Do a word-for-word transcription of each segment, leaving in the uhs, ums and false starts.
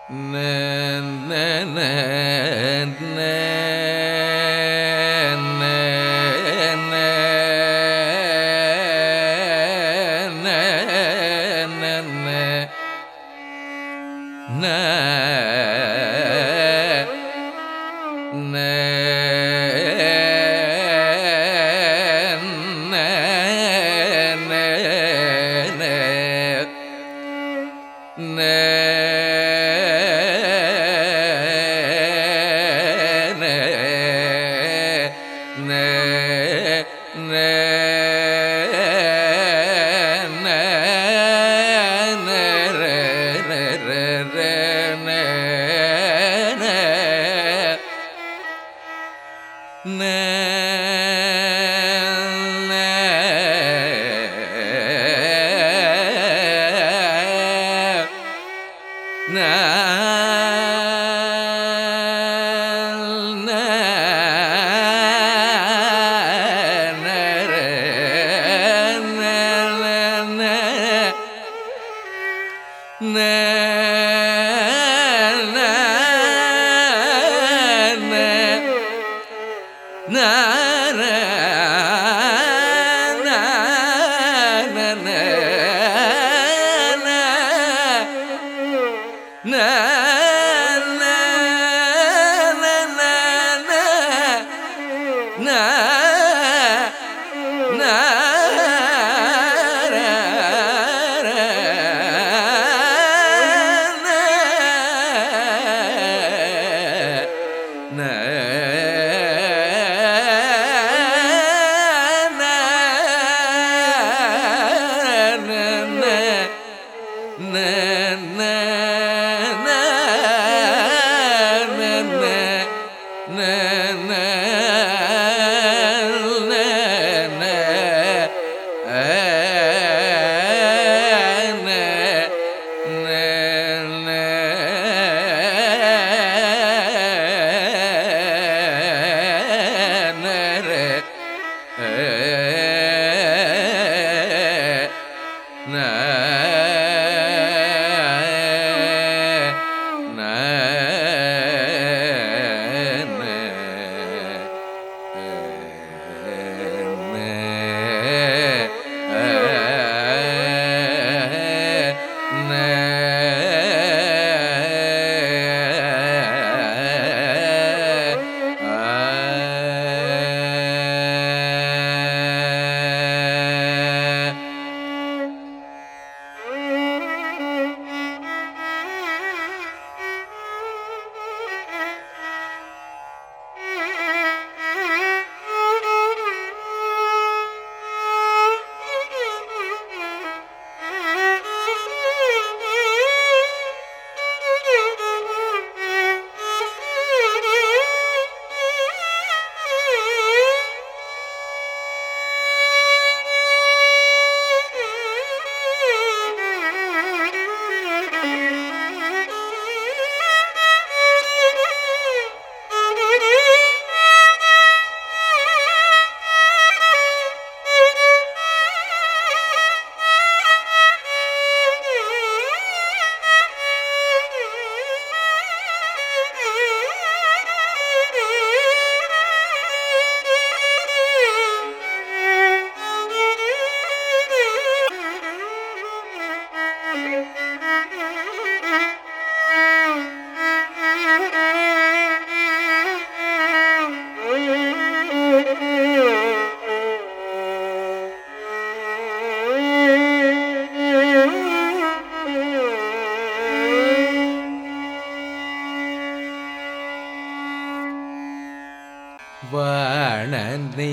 வாணனே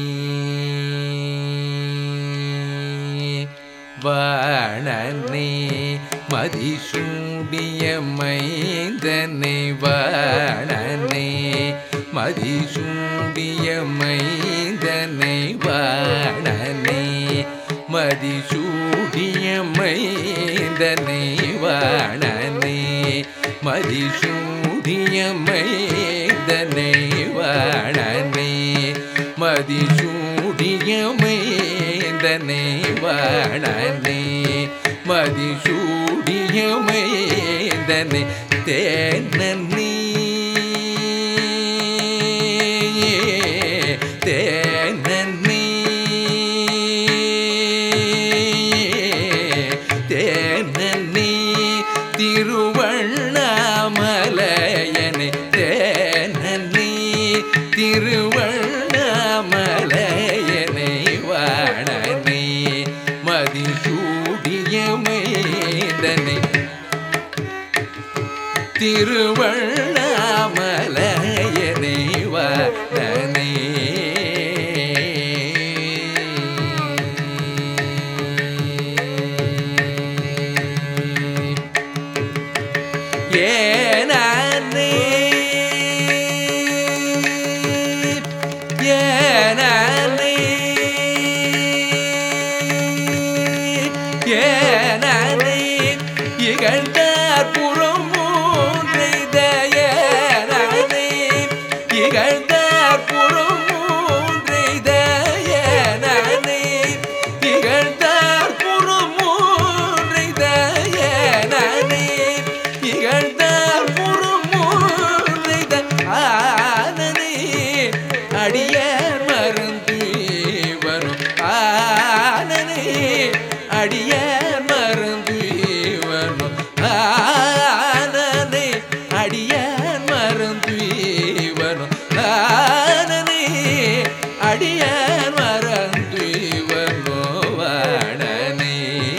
வாணனே மதிசூடிய மைந்தனை வாணனே மதிசூடிய மைந்தனை வாணனே மதிசூடிய மைந்தனை வாணனே மதிசூடிய மைந்தனை வாணனே மதிசூடிய மைந்தனை வாணனே மதிசூடிய மைந்தனை தேனி தேனி தேனி திருவண்ணாமலையனை தேனி திருவண்ணாமலையனை வாணனை மதிசூடியமைதனை திருவண்ணாமலையனை வாணனை ஏனே ஏனே ஏனே இகழ்ந்தார் புறம் மூன்றைத ஏனே இகழ்ந்தார் புறம் மூன்றைத ஏனே இகழ்ந்தார் புறம் மூன்றைத ஏனே இகழ்ந்தார் புறம் மூன்றைத ஆனனே அடியார் மருந்து வரும் ஆனனே அடியார் மருந்து வரும் ஆனனே அடியார் மருந்து வரும் ஆனனே அடியார் மருந்து வரும் வாணனே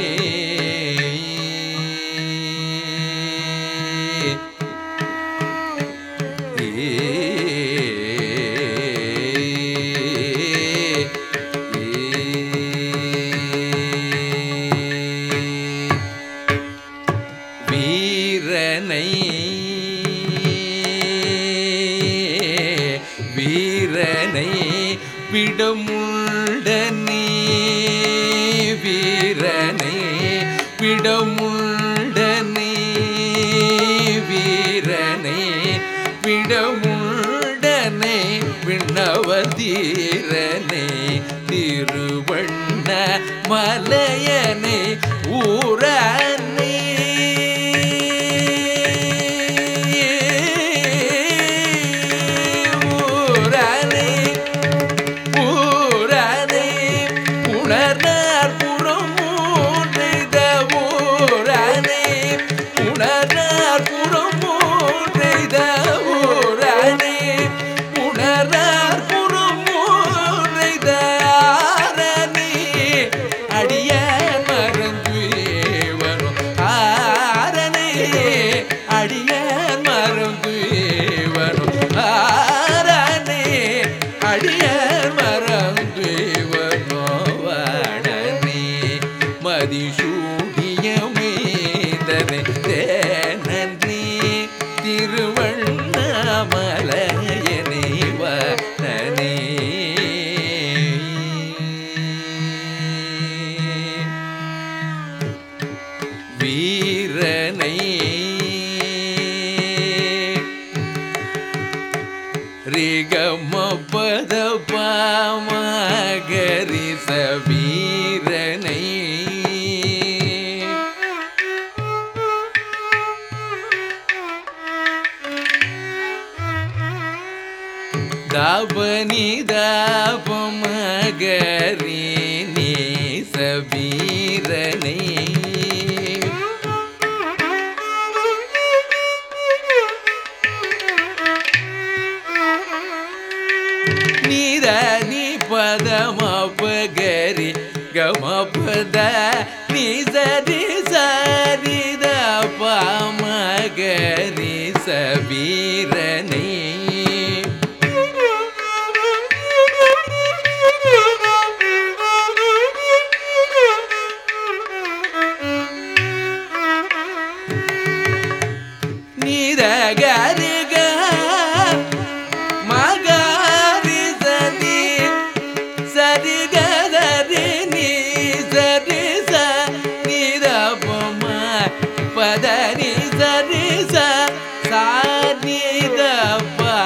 வீரனை வீரனை விடமுண்டனே வீரனை விடமுண்டனே வீரனை விடமுண்டனே விண்ணவதீரனே திருவண்ண மலையனே ஊரனே உணர்ந்தார் புறம் மூன்றைத ஊரனே உணர்ந்தார் புறம் மூன்றைத ஊரனே உணர்ந்தார் புறம் மூன்றைத ஆரணி அடியார் மறந்து வரும் ஆரணி அடியார் மறந்து வரும் ஆரணி அடியார் மறந்து மதிசூடியமைதனை தேனி திருவண்ணாமலையனை வாணனே வீரனை ரிகமபத பாமகரிச வீரனை தாபனி தாபமகரி நீச வீரனை நீதனி பதமபகரி கமபத நிசரி சரித பாமகரி சவீரனை நீதகரிக மகரி சதி சரிகரி நீ சரி ச நிதபம பதனி சரி ச சானிதப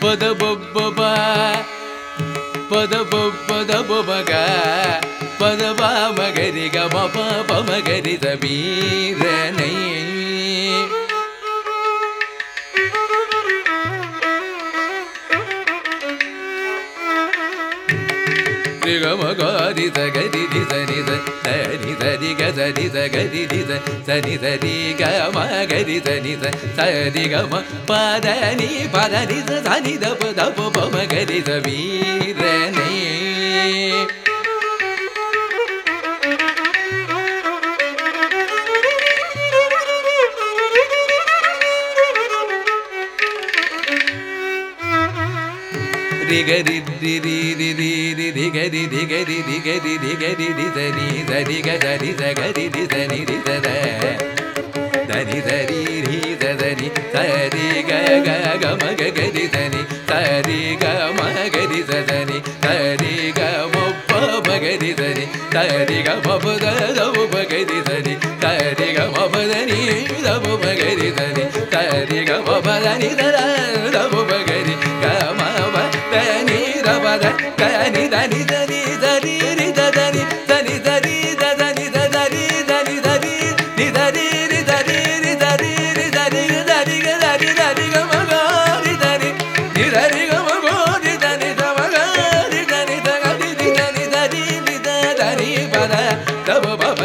பத பப்பபா பத பப்பத பமக பத பாமகரி கமப பமகரி தபீரனை గమగారి సగరి సని సని సరి గ సరి సగరి సని సరి గమ గరి సని సరి గమ పదని పదని సని దప దప పమ గరి సవీరనే రిగరి రిరి రిరి రి గరి రి గరి రి గరి రి గరి రి దని దని గ దని సగరి రి దని రి సద దని సరి రి సదని సరి గ గ గ మ గ గరి దని సరి గ మ గరి సదని సరి గ మ ప మ గరి దని సరి గ మ ప ద ద మ గరి దని సరి గ మ ప దని ద మ గరి దని సరి గ మ ప దని ద ద మ గరి గ మ దని రబద దని దని దని దని రి దని దని దని దని దని దని దని ని దని రి దని రి దని రి దని దని గ దని దని గ మ గ రి దని ని దని గ మ గ రి దని ద మ గ రి దని ద గ రి దని దని రి ద దని పద ద బ బ